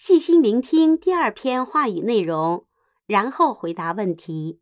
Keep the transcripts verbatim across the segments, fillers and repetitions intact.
细心聆听第二篇话语内容，然后回答问题。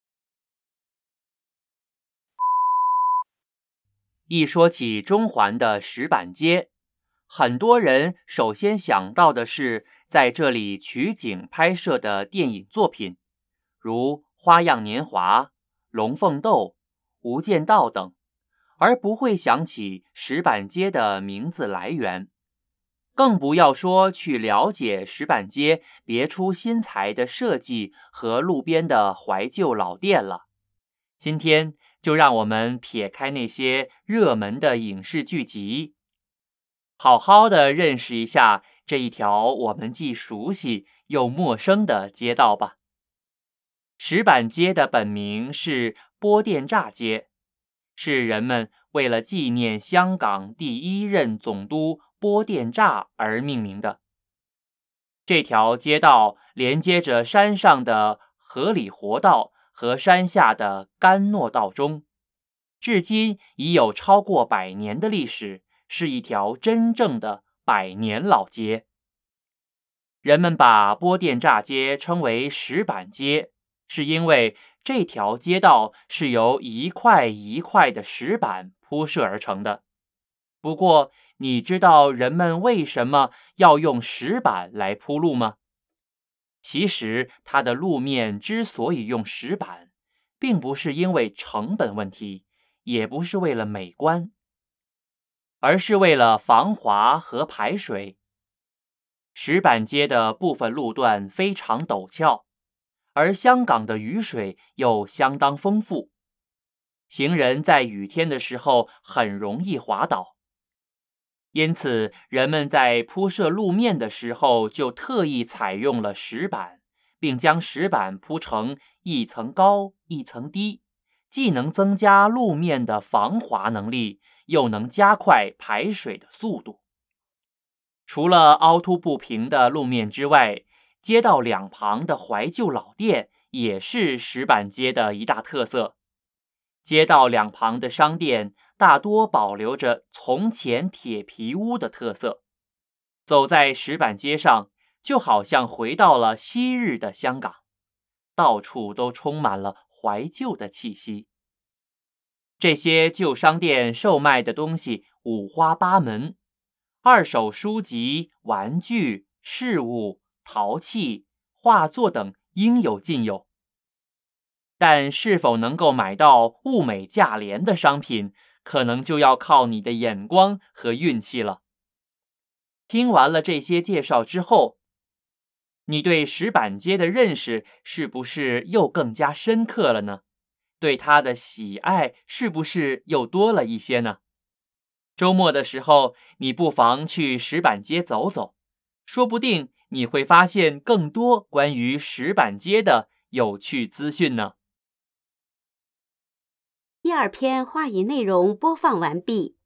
一说起中环的石板街，很多人首先想到的是在这里取景拍摄的电影作品，如《花样年华》、《龙凤斗》、《无间道》等，而不会想起石板街的名字来源。更不要说去了解石板街别出心裁的设计和路边的怀旧老店了。今天就让我们撇开那些热门的影视剧集，好好的认识一下这一条我们既熟悉又陌生的街道吧。石板街的本名是波店乍街，是人们为了纪念香港第一任总督波店乍而命名的。这条街道连接着山上的河里活道和山下的甘诺道中，至今已有超过百年的历史，是一条真正的百年老街。人们把波店乍街称为石板街，是因为这条街道是由一块一块的石板铺设而成的。不过，你知道人们为什么要用石板来铺路吗？其实，它的路面之所以用石板，并不是因为成本问题，也不是为了美观，而是为了防滑和排水。石板街的部分路段非常陡峭，而香港的雨水又相当丰富，行人在雨天的时候很容易滑倒。因此，人们在铺设路面的时候就特意采用了石板，并将石板铺成一层高一层低，既能增加路面的防滑能力，又能加快排水的速度。除了凹凸不平的路面之外，街道两旁的怀旧老店也是石板街的一大特色。街道两旁的商店大多保留着从前铁皮屋的特色，走在石板街上，就好像回到了昔日的香港，到处都充满了怀旧的气息。这些旧商店售卖的东西五花八门，二手书籍、玩具、饰物、陶器、画作等应有尽有。但是否能够买到物美价廉的商品，可能就要靠你的眼光和运气了。听完了这些介绍之后，你对石板街的认识是不是又更加深刻了呢？对它的喜爱是不是又多了一些呢？周末的时候，你不妨去石板街走走，说不定你会发现更多关于石板街的有趣资讯呢。 第二篇话语内容播放完毕。